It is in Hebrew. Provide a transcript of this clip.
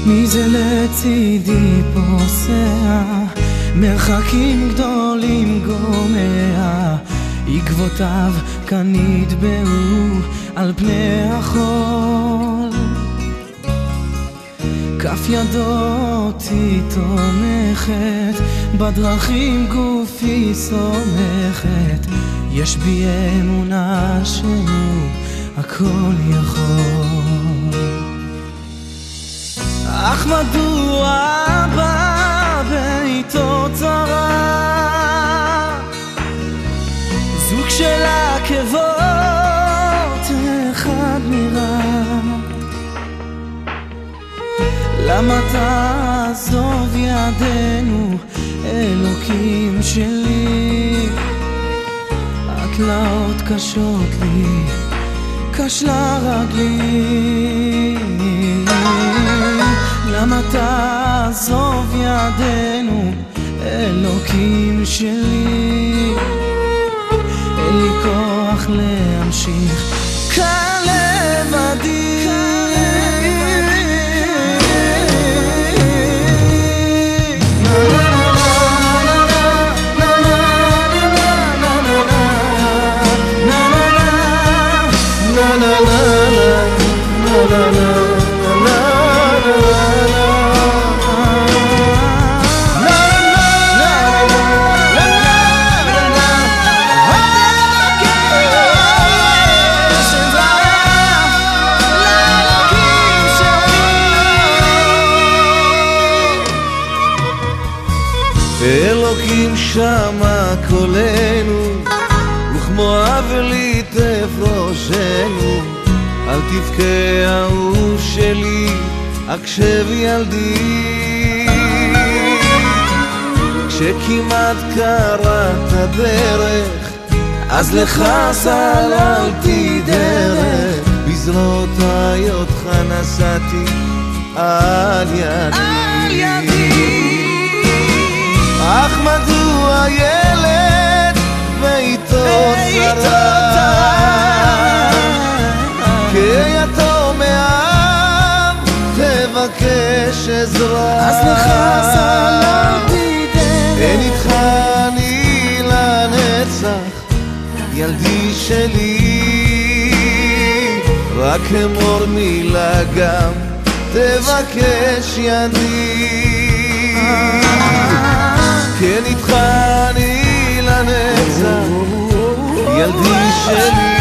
מי זה לצידי פוסע, מרחקים גדולים גומע, עקבותיו כאן נטבעו על פני החול. כף ידו אותי תומכת, בדרכים גופי סומכת, יש בי אמונה שהוא הכל יכול. אך מדוע בא ביתו צרה, זוג של עקבות אחד נראה, למה תעזוב ידינו אלוקים שלי, התלאות קשות לי, קשלה רגלי, למה תעזוב ידינו אלוקים שלי, אין לי כוח להמשיך כאן לבדי. אלוקים שמע קולנו, וכמו אבל יטף ראשנו, אל תבכה אהוב שלי, הקשב ילדי. כשכמעט קראת דרך, אז לך סללתי דרך, בזרועותיי אותך נשאתי על ידי. אך מדוע ילד ואיתו צרה, כיתום מאב תבקש עזרה, אז לך סללתי דרך, אין איתך אני לנצח ילדי שלי, רק אמור מילה גם תבקש ידי, כן איתך אני לנצח ילדי שלי.